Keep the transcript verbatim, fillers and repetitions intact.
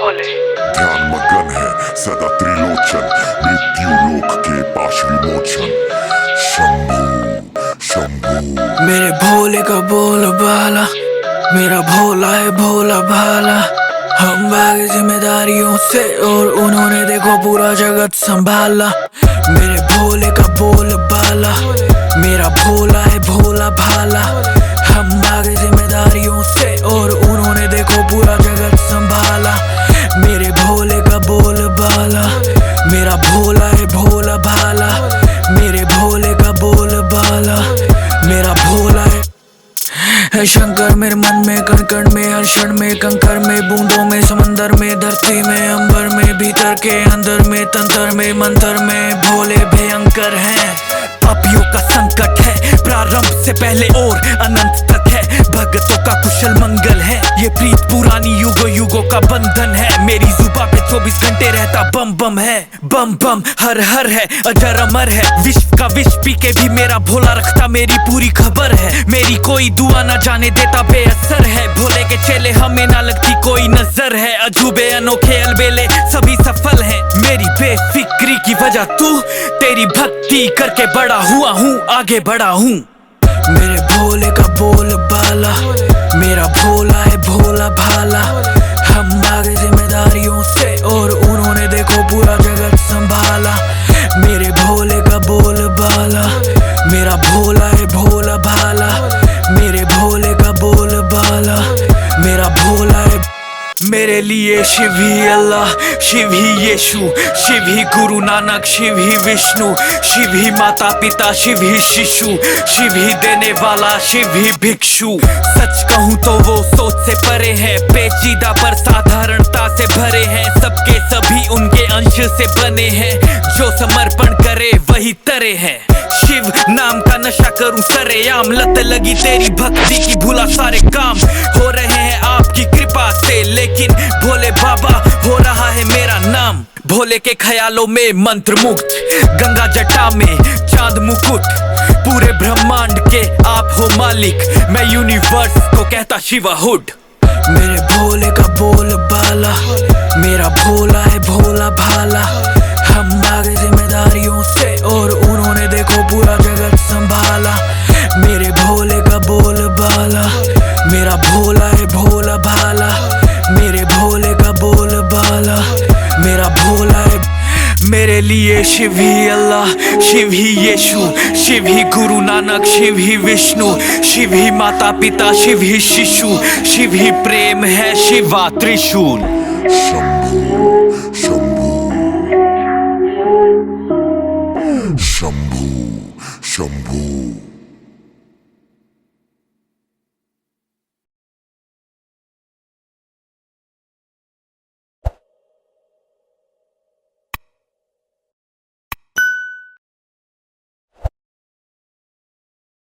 भोले। ध्यान मगन है सदा त्रिलोचन, मृत्यु लोक के पाश विमोचन। शंभू शंभू मेरे भोले का बोल बाला, मेरा भोला है भोला भाला। हम भागे जिम्मेदारियों से और उन्होंने देखो पूरा जगत संभाला। मेरे भोले का बोल बाला, मेरा भोला है भोला भाला। हम भागे जिम्मेदारियों से और उन्होंने देखो पूरा जगत संभाला। मेरे भोले का बोल बाला, मेरा भोला है भोला भाला। मेरे भोले का बोल बाला, मेरा भोला है है शंकर। मेरे मन में कण कण में, हर क्षण में, कंकर में, बूंदों में, समंदर में, धरती में, अंबर में, भीतर के अंदर में, तंत्र में, मंत्र में भोले भयंकर हैं। पापियों का संकट है प्रारंभ से पहले और अनंत तक है। भगतों का कुशल मंगल है, ये प्रीत पुरानी युगों युगों का बंधन है। मेरी जुबा पे चौबीस घंटे रहता बम बम है, बम बम हर हर है, अजर अमर है। विश्व का विष पी के भी मेरा भोला रखता मेरी पूरी खबर है। मेरी कोई दुआ ना जाने देता बेअसर है। भोले के चेले हमें ना लगती कोई नजर है। अजूबे अनोखे अलबेले सभी सफल हैं। मेरी बेफिक्री की वजह तू, तेरी भक्ति करके बड़ा हुआ हूँ, आगे बढ़ा हूँ। मेरे भोले का बोल बाला, मेरा भोला है भोला भाला। हम भागे जिम्मेदारियों से और उन्होंने देखो पूरा जगत संभाला। मेरे भोले का बोल बाला, मेरा भोला है भोला भाला। मेरे भोले का बोल बाला, मेरा भोला है। मेरे लिए शिव ही अल्लाह, शिव ही यीशु, शिव ही गुरु नानक, शिव ही विष्णु, शिव ही माता पिता, शिव ही शिशु, शिव ही देने वाला, शिव ही भिक्षु। सच कहूँ तो वो सोच से परे हैं, पेचीदा पर साधारणता से भरे हैं। सबके सभी उनके अंश से बने हैं, जो समर्पण करे वही तरे हैं। शिव नाम का नशा करूं सरेआम, लत लगी तेरी भक्ति की भूला सारे काम हो रहे हैं आपकी कृपा से। लेकिन भोले बाबा हो रहा है मेरा नाम। भोले के ख्यालों में मंत्र मुक्त, गंगा जटा में चांद मुकुट। पूरे ब्रह्मांड के आप हो मालिक, मैं यूनिवर्स को कहता शिवाहुड। मेरे भोले का बोल बाला, मेरा भोला है भोला भाला। हम भागे जिम्मेदारियों से और उन्होंने देखो पूरा जगत संभाला। मेरे भोले का बोल बाला, मेरा भोला है भोला भाला। मेरे भोले का बोल बाला, मेरा भोला है। मेरे लिए शिव ही अल्लाह, शिव ही यीशु, शिव ही गुरु नानक, शिव ही विष्णु, शिव ही माता पिता, शिव ही शिशु, शिव ही प्रेम है, शिवा त्रिशूल। शंभू शंभू शंभू शंभू